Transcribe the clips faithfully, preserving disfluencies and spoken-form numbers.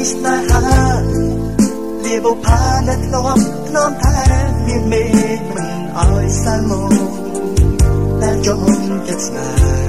ស្នេហាលាបុផាและធ្លាប់ធ្នមថែមានមេឃមិនឲ្យសាលមកតែចង់ចិត្តស្នេហ៍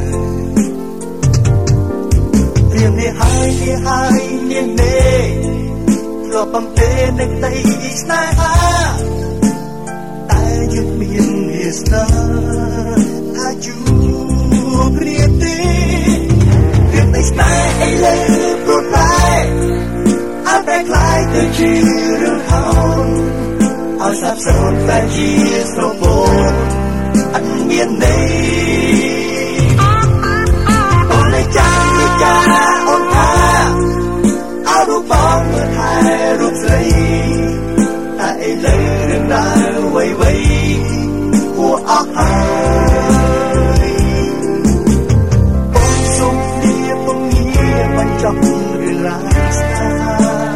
រៀមនេះហើយនេះហើយមានមេធ្លាប់បំពេនៅដីស្នេហាតែយើងមានវាសនាថាជួបគ្នាទេរៀមនេះស្នេហ៍ឥឡូវព្រោះតែអត់តែខ្លាយទៅជារឿងហោឲ្យសាប់សូន្យតែជាស្រពោនអត់មានន័យអូនលេចាលេចាអូនថាអើរូបបងមើលថែរូបស្រីតែឥឡូវរឿងរ៉ាវវៃវៃហួអស់ហើយអូនសុំលាពងងារបញ្ចប់រឿងរ៉ាវស្នេហា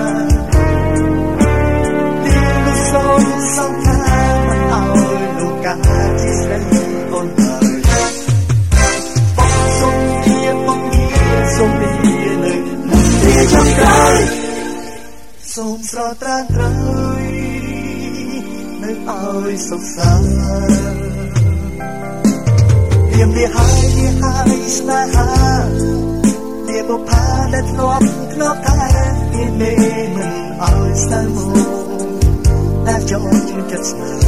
សង្ខារមិនឲ្យលោកកាជាស្រីអូនហើយបងសុំជាបងងារសុំលានៅវាចង់ក្រោយសូមស្រត្រានត្រើយនៅឲ្យសុខសាន្តរៀមនេះហើយនេះហើយស្នេហាលាបុផាและធ្លាប់ធ្លាប់តែមានមេមិនឲ្យស្នេហ៍មកតែចង់ចិត្តស្នេហ៍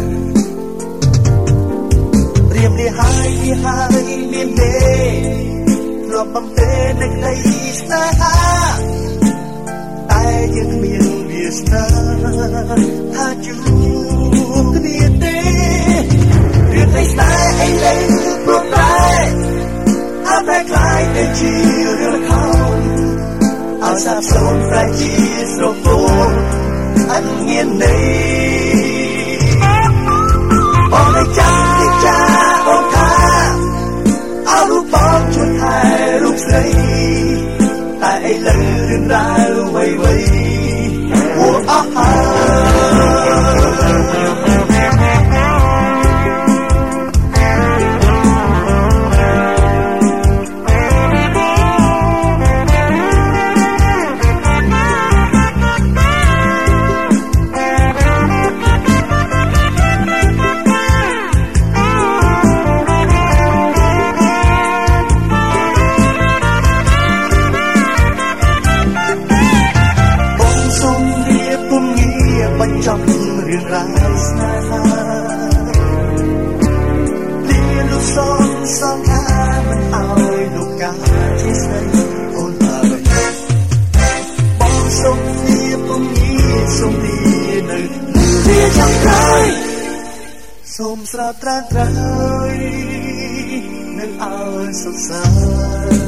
រៀមនេះហើយនេះហើយមានមេធ្លាប់បំពេនៅក្តីស្នេហាតែយើងមានវាសនាថាជួបគ្នាទេរឿងនៃស្នេហ៍ឥឡូវព្រោះតែអត់តែខ្លាយទៅជារឿងខោឲ្យសាបសូន្យតែជាស្រពោនអត់មានន័យអូនចាលេចាអូនថាអើរូបបងជួនថែរូបស្រីតែឥឡូវរឿងរ៉ាវវៃវៃហួអស់ហើយបញ្ចប់រឿងរ៉ាវស្នេហាលាលោកសងសងខាមិនឲ្យលោកកាជាស្រីអូនហើយបងសុំលាពងងារសុំលានៅវាចង់ក្រោយសូមស្រត្រានត្រើយនៅឲ្យសុខសាន្ត